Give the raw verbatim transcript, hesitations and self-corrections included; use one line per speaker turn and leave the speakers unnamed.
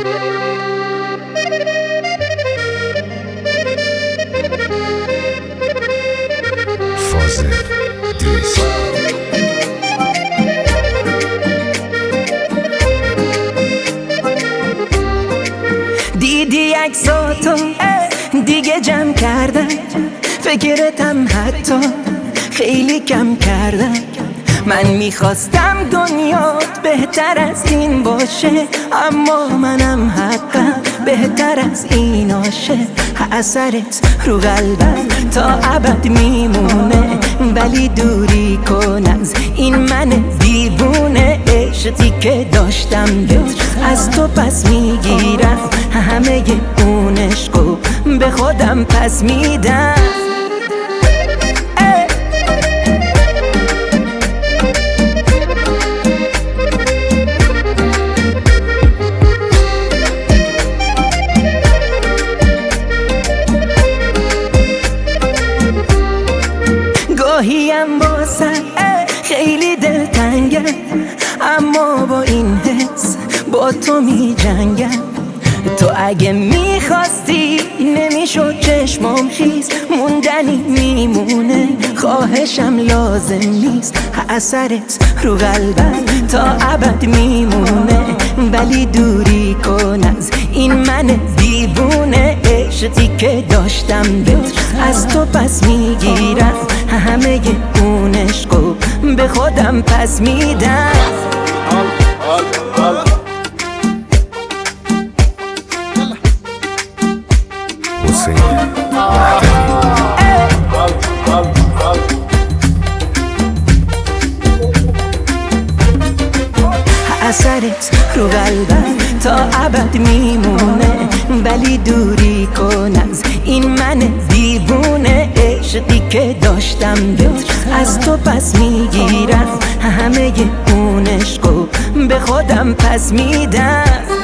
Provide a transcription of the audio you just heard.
فاضل دریس
دیدی عکساتو دیگه جمع کردم، فکرتم حتی خیلی کم کردم. من میخواستم دنیا بهتر از این باشه، اما منم حقم بهتر از این آشه. اثرت رو قلبم تا ابد میمونه، ولی دوری کن از این من دیوونه. عشقی که داشتم بهت از تو پس میگیرم، همه اون عشقو به خودم پس میدم. گاهیم واسه خیلی دلتنگم، اما با این حس با تو می جنگم. تو اگه میخواستی نمیشد چشمام خیز، موندنی میمونه خواهشم لازم نیست. اثرت رو قلبم تا ابد میمونه، ولی دوری کن از این من دیوونه. عشقی که داشتم بهت از تو پس میگیرم، همه اون عشقو به خودم پس میدم.
حسین مهدوی
اثرت رو قلبم تا ابد میمونه، ولی دوری کن از این من دیوونه. عشقی که داشتم بهت از تو پس میگیرم، همه اون عشقو به خودم پس میدم.